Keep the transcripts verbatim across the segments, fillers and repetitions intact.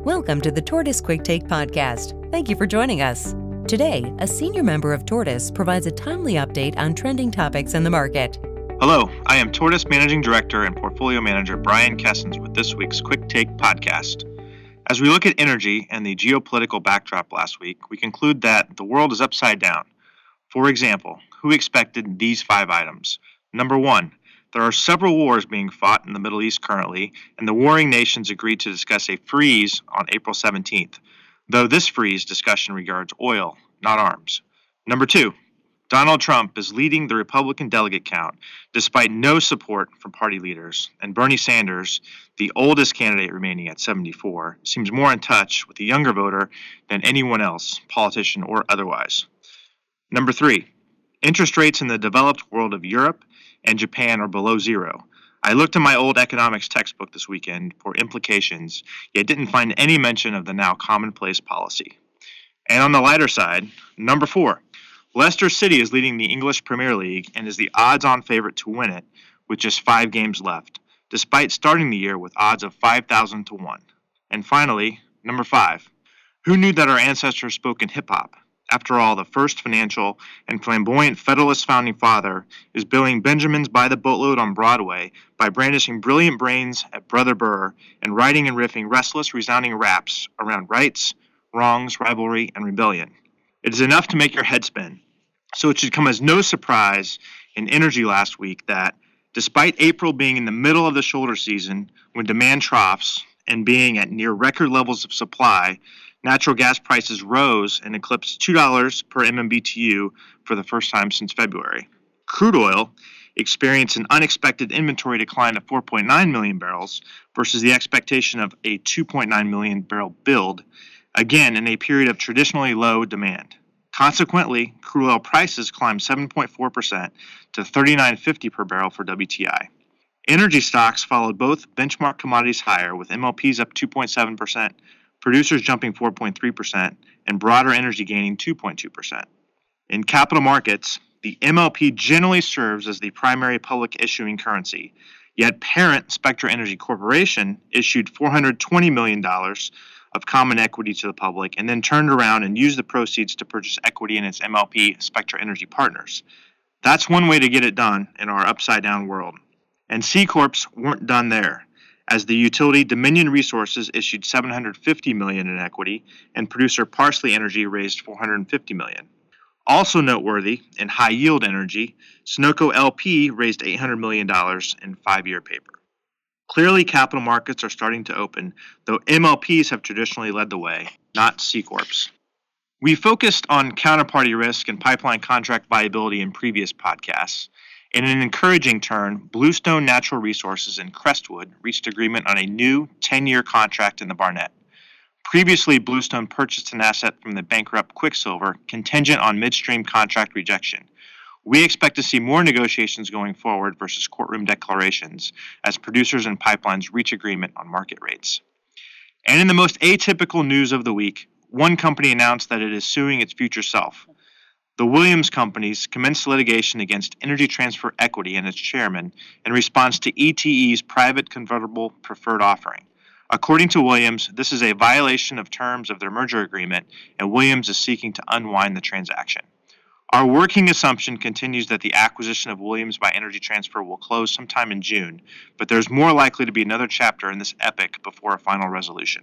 Welcome to the Tortoise Quick Take podcast. Thank you for joining us. Today, a senior member of Tortoise provides a timely update on trending topics in the market. Hello, I am Tortoise Managing Director and Portfolio Manager Brian Kessens with this week's Quick Take podcast. As we look at energy and the geopolitical backdrop last week, we conclude that the world is upside down. For example, who expected these five items? Number one, there are several wars being fought in the Middle East currently, and the warring nations agreed to discuss a freeze on April seventeenth, though this freeze discussion regards oil, not arms. Number two, Donald Trump is leading the Republican delegate count despite no support from party leaders, and Bernie Sanders, the oldest candidate remaining at seventy-four, seems more in touch with the younger voter than anyone else, politician or otherwise. Number three, interest rates in the developed world of Europe and Japan are below zero. I looked in my old economics textbook this weekend for implications, yet didn't find any mention of the now commonplace policy. And on the lighter side, number four, Leicester City is leading the English Premier League and is the odds-on favorite to win it with just five games left, despite starting the year with odds of five thousand to one. And finally, number five, who knew that our ancestors spoke in hip-hop? After all, the first financial and flamboyant Federalist founding father is billing Benjamins by the boatload on Broadway by brandishing brilliant brains at Brother Burr and writing and riffing restless, resounding raps around rights, wrongs, rivalry, and rebellion. It is enough to make your head spin. So it should come as no surprise in energy last week that, despite April being in the middle of the shoulder season when demand troughs and being at near record levels of supply, natural gas prices rose and eclipsed two dollars per M M B T U for the first time since February. Crude oil experienced an unexpected inventory decline of four point nine million barrels versus the expectation of a two point nine million barrel build, again in a period of traditionally low demand. Consequently, crude oil prices climbed seven point four percent to thirty-nine fifty per barrel for W T I. Energy stocks followed both benchmark commodities higher, with M L Ps up two point seven percent, producers jumping four point three percent, and broader energy gaining two point two percent. In capital markets, the M L P generally serves as the primary public issuing currency, yet parent Spectra Energy Corporation issued four hundred twenty million dollars of common equity to the public and then turned around and used the proceeds to purchase equity in its M L P Spectra Energy Partners. That's one way to get it done in our upside-down world. And C-Corps weren't done there, as the utility Dominion Resources issued seven hundred fifty million dollars in equity, and producer Parsley Energy raised four hundred fifty million dollars. Also noteworthy, in high-yield energy, Sunoco L P raised eight hundred million dollars in five-year paper. Clearly, capital markets are starting to open, though M L Ps have traditionally led the way, not C-Corps. We focused on counterparty risk and pipeline contract viability in previous podcasts. In an encouraging turn, Bluestone Natural Resources and Crestwood reached agreement on a new ten-year contract in the Barnett. Previously, Bluestone purchased an asset from the bankrupt Quicksilver, contingent on midstream contract rejection. We expect to see more negotiations going forward versus courtroom declarations as producers and pipelines reach agreement on market rates. And in the most atypical news of the week, one company announced that it is suing its future self. The Williams Companies commenced litigation against Energy Transfer Equity and its chairman in response to E T E's private convertible preferred offering. According to Williams, this is a violation of terms of their merger agreement, and Williams is seeking to unwind the transaction. Our working assumption continues that the acquisition of Williams by Energy Transfer will close sometime in June, but there's more likely to be another chapter in this epic before a final resolution.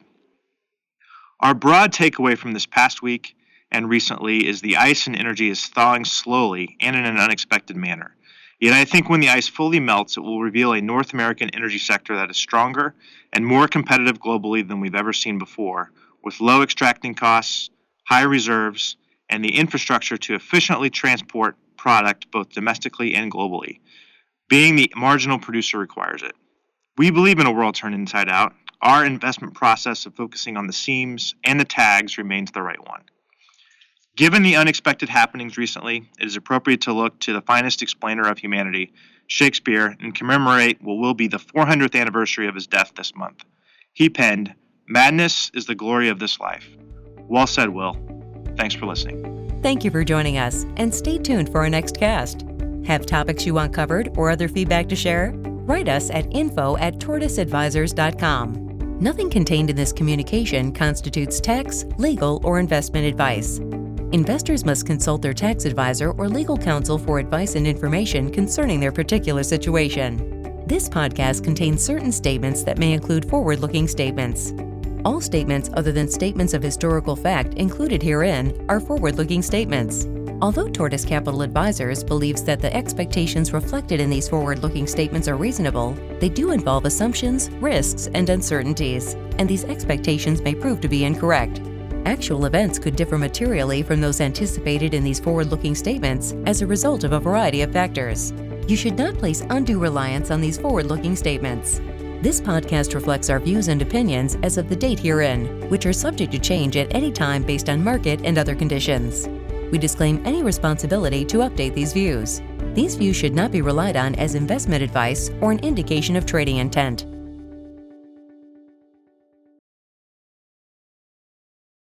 Our broad takeaway from this past week and recently is the ice in energy is thawing slowly and in an unexpected manner. Yet I think when the ice fully melts, it will reveal a North American energy sector that is stronger and more competitive globally than we've ever seen before, with low extracting costs, high reserves, and the infrastructure to efficiently transport product both domestically and globally. Being the marginal producer requires it. We believe in a world turned inside out. Our investment process of focusing on the seams and the tags remains the right one. Given the unexpected happenings recently, it is appropriate to look to the finest explainer of humanity, Shakespeare, and commemorate what will be the four hundredth anniversary of his death this month. He penned, "Madness is the glory of this life." Well said, Will. Thanks for listening. Thank you for joining us, and stay tuned for our next cast. Have topics you want covered or other feedback to share? Write us at info at tortoise advisors dot com. Nothing contained in this communication constitutes tax, legal, or investment advice. Investors must consult their tax advisor or legal counsel for advice and information concerning their particular situation. This podcast contains certain statements that may include forward-looking statements. All statements other than statements of historical fact included herein are forward-looking statements. Although Tortoise Capital Advisors believes that the expectations reflected in these forward-looking statements are reasonable, they do involve assumptions, risks, and uncertainties, and these expectations may prove to be incorrect. Actual events could differ materially from those anticipated in these forward-looking statements as a result of a variety of factors. You should not place undue reliance on these forward-looking statements. This podcast reflects our views and opinions as of the date herein, which are subject to change at any time based on market and other conditions. We disclaim any responsibility to update these views. These views should not be relied on as investment advice or an indication of trading intent.